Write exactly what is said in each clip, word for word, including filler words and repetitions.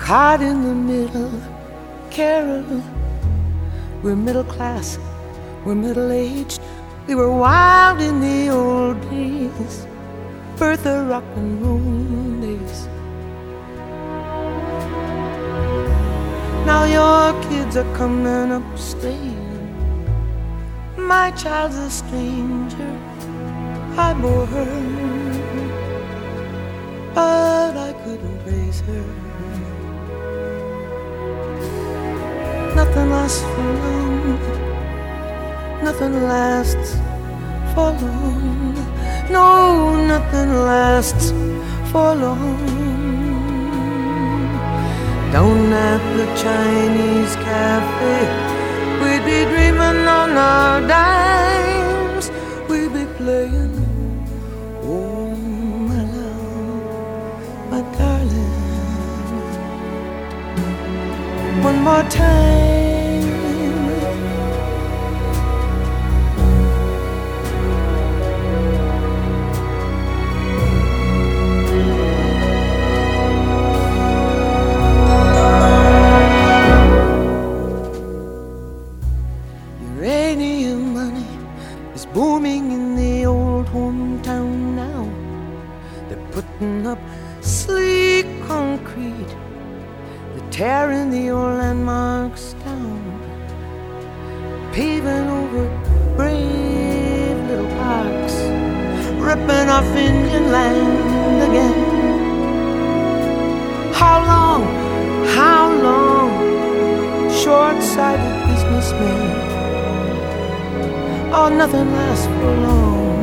caught in the middle. Carol, we're middle class, we're middle-aged. We were wild in the old days, birth of rock and roll days. Now your kids are coming up straight. My child's a stranger, I bore her, but I couldn't raise her. Nothing lasts for long, nothing lasts for long. No, nothing lasts for long. Down at the Chinese cafe, we'd be dreaming on our dimes. We'd be playing, oh my love, my darling. One more time. Uranium money is booming in the old hometown now. They're putting up sleek concrete, they're tearing the old landmarks down, paving over brave little parks, ripping off Indian land again. How long, how long, short-sighted businessmen. Oh, nothing lasts for long.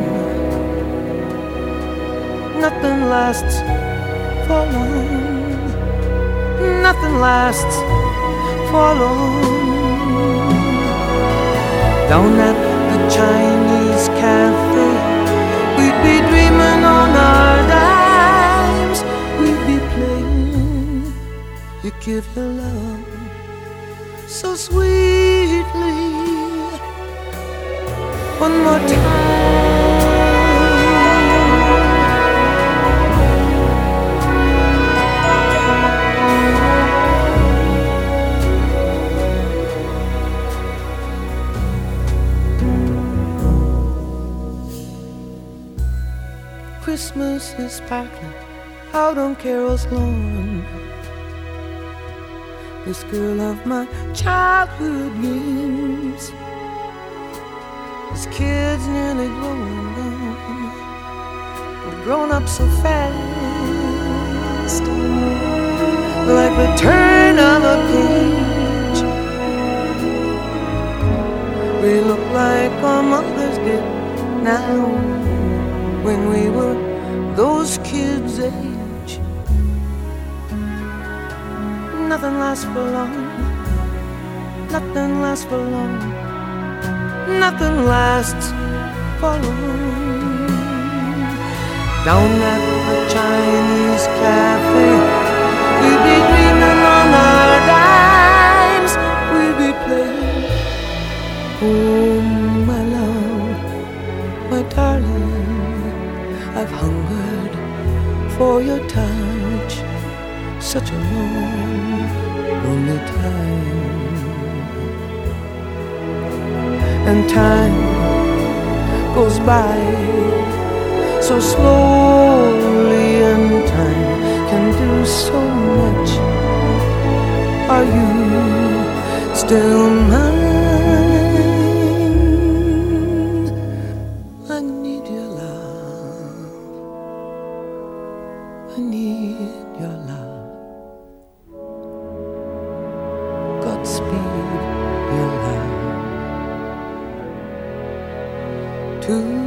Nothing lasts for long. Nothing lasts for long. Down at the Chinese cafe, we'd be dreaming on our dimes. We'd be playing, you give your love so sweetly. One more time. Christmas is sparkling out on Carol's lawn. This girl of my childhood dreams, this kid's nearly grown down, I've grown up so fast, like the turn of a page. We look like our mothers did now, when we were those kids' age. Nothing lasts for long, nothing lasts for long, nothing lasts for long. Down at the Chinese cafe, we'd be dreaming on our dimes. We'd be playing, oh my love, my darling, I've hungered for your touch such a long, lonely time. And time goes by so slowly, and time can do so much. Are you still mine? I need your love, I need your love. Godspeed, your love to